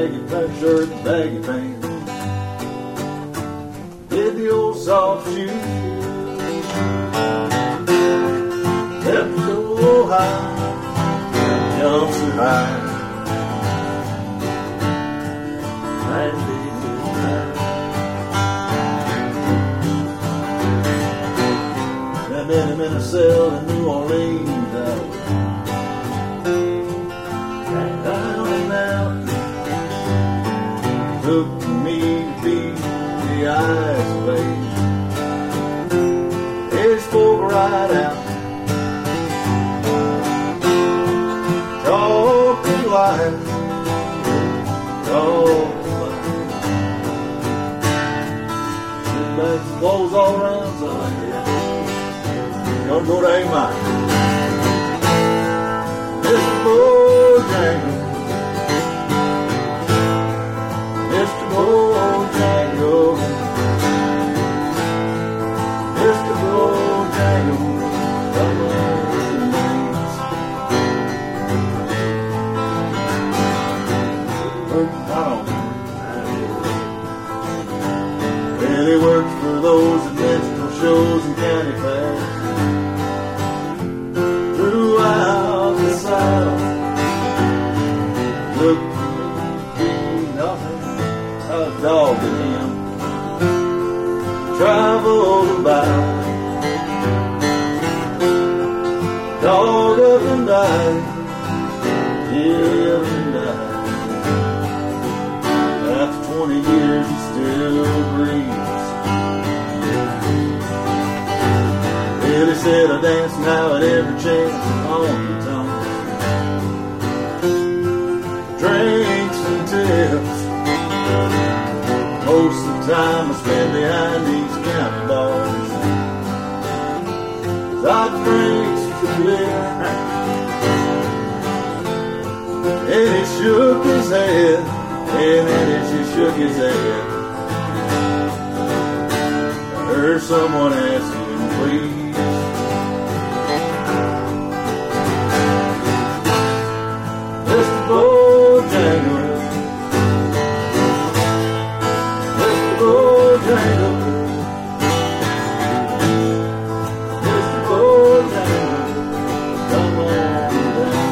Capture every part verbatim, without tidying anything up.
baggy pant shirt and baggy pants. Did the old soft shoe. Left so high, jumped so high. Last day to die. I met him in a cell in New Orleans. Took me to be the eyes of age. He spoke right out, talk to life, talk to life. Sit back, clothes all around, so like that. Don't go to eight mile. Mister Bojangles. Bojangles, Mister Bojangles, come on the names. And he worked for those minstrel shows and county fairs throughout the South. Look dog to him, traveled about, dog up and died, yeah, up and died. After twenty years he still breathes. Well, he said I dance now at every chance on the tongue. Drinks and tips. Most of the time I spend behind these county bars. I drink the beer. And he shook his head. And then he shook his head. I heard someone ask him, please. Mister Bojangles. Bojangles, Mister Bojangles, come on down.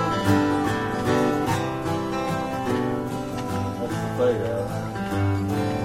That's the fade out.